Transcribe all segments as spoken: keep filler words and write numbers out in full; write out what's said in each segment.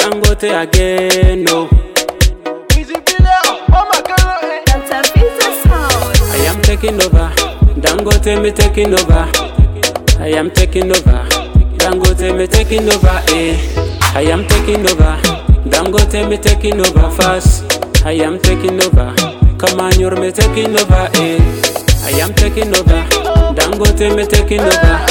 Dangote again, no. I am taking over. Dangote me taking over. I am taking over. Dangote me taking over, eh. I am taking over. Dangote me taking over fast. I am taking over. Come on, you're me taking over, eh. I am taking over. Dangote me taking over.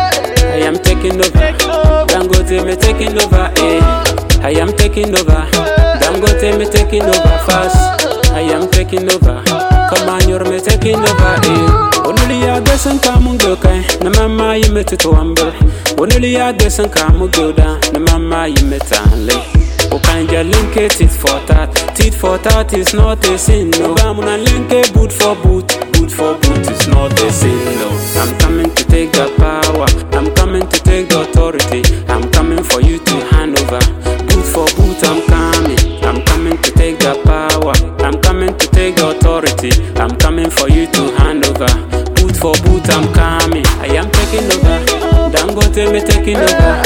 I am taking over. Dangote me taking over, eh. I am taking over. Dangote me taking over fast. I am taking over. Come on, you're me taking over, eh. Only ya guessing come go kai. Na mama you met to amber. Only ya guessing come go down. Na mama you met anle. O kanja link it tit for tat. Tit for tat is not a sin, no. Bamuna link it boot for boot. Boot for boot is not a sin, no. I'm coming to take the power. I'm coming to take the authority. I'm coming for you to hand over. Boot for boot, I'm coming. I'm coming to take the power. I'm coming to take the authority. I'm coming for you to hand over. Boot for boot, I'm coming. I am taking over. Dangote me taking over.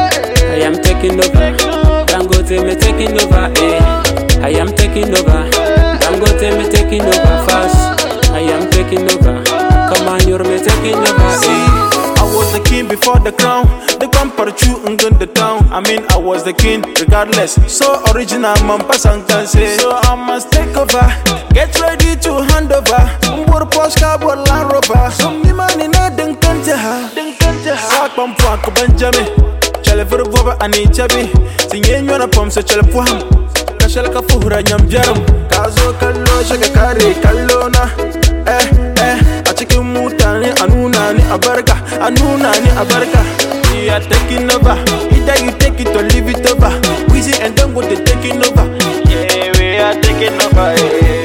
I am taking over. Dangote me taking over, eh. I am taking over. Dangote me taking over fast. I am taking over. Come on, you're me taking over, eh. I was the king before the crown. The crown parchu and gun the town. I mean, I was the king regardless. So original, Mampas and can say. So I must take over. Get ready to hand over. Umbur Posca, but Land Rover. Some man in a ding country. Ding country. Sack Pump Benjamin. Challever Boba and Echabi. Singing on a pump, such a poem. Kashalaka Fura Yam Jaram. Kazo Kalo Shakari Kalona. Eh, eh. A chicken mutani, Anuna, Abarka, Anuna, Abarka. We are taking over. Either you take it or leave it over. We see and then go to taking over. Yeah, we are taking over. Yeah.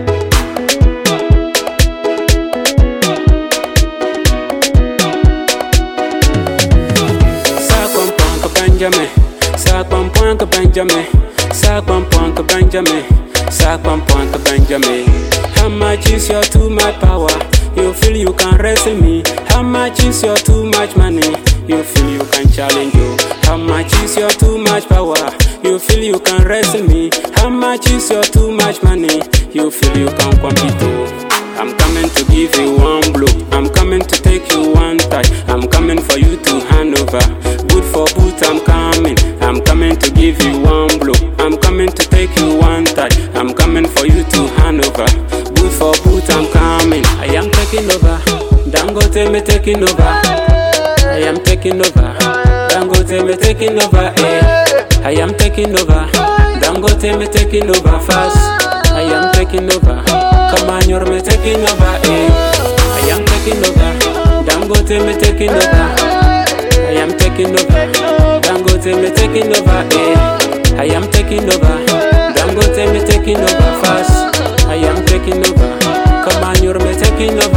Benjamin, Sakwan Punk Benjamin, Sakwan Punk Benjamin, Sakwan Punk Benjamin. How much is your too much power? You feel you can wrestle me. How much is your too much money? You feel you can challenge you. How much is your too much power? You feel you can wrestle me. How much is your too much money? You feel you can compete too. I'm coming to give you one blow. I'm coming to take you one touch. I'm coming for you to hand over. Boot for boot, I'm coming. I'm coming to give you one blow. I'm coming to take you one touch. I'm coming for you to hand over. Boot for boot, I'm coming. I am taking over. Dangote me taking over. I am taking over. Dangote me taking over, eh. I am taking over. Dangote me taking over fast. I am taking over. Come on, you're me taking over, eh. I am taking over. Dangote me taking over. I am taking over. Dangote me taking over, eh. I am taking over. Dangote me taking over fast. I am taking over. Come on, you're me taking over.